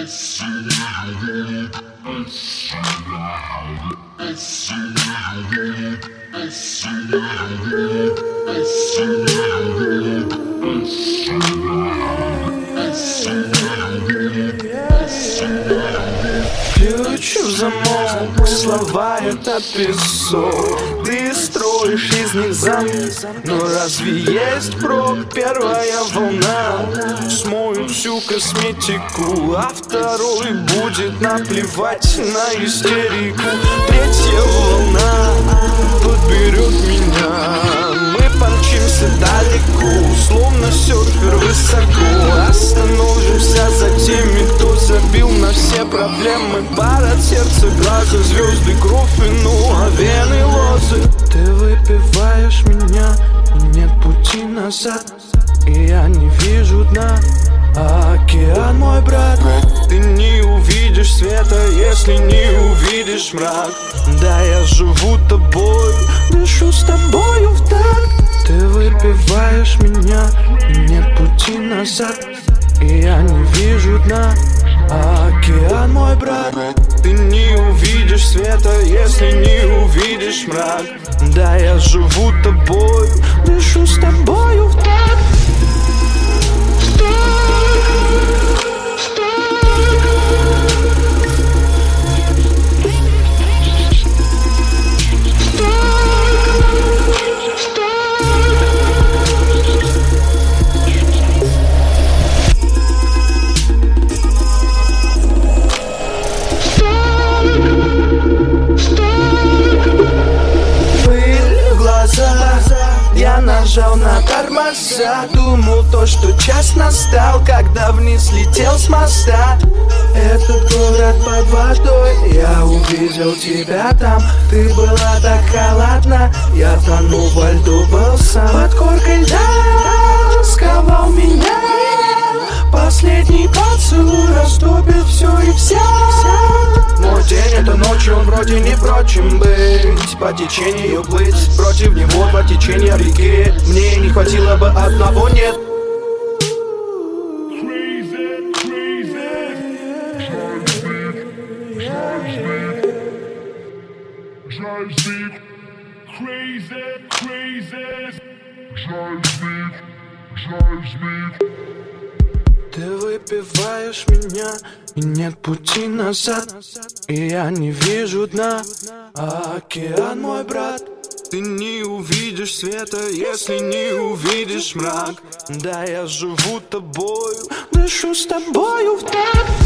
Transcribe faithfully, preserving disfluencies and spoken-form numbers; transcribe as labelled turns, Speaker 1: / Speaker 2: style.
Speaker 1: Ключ в замок, слова это песок. Ты строишь из них замок, но разве есть прок? Первая волна смоет всю косметику, а второй будет наплевать на истерику. Третья волна подберет меня, мы помчимся далеко, словно серфер высоко. Остановимся за теми, кто забил на все проблемы. Пар от сердца, глаза, звезды, кровь, вино, а вены лозы. Ты выпиваешь меня, и нет пути назад, и я не вижу дна. А океан, мой брат, ты не увидишь света, если не увидишь мрак. Да, я живу тобой, дышу с тобою в такт. Ты выпиваешь меня, и нет пути назад, и я не вижу дна. А океан, мой брат, ты не увидишь света, если не увидишь мрак. Да, я живу тобой, дышу с тобою в такт. Я нажал на тормоза, думал то, что час настал, когда вниз летел с моста. Этот город под водой, я увидел тебя там. Ты была так холодна, я тонул во льду, был сам. Под коркой льда сковал меня, последний поцелуй растопит все и вся. Мой день это ночью, он вроде не прочим быть, по течению плыть, против него два течения реки. Мне не хватило бы одного, нет. Ты выпиваешь меня, и нет пути назад, и я не вижу дна. А океан, мой брат, ты не увидишь света, если не увидишь мрак. Да, я живу тобою, дышу с тобою в такт.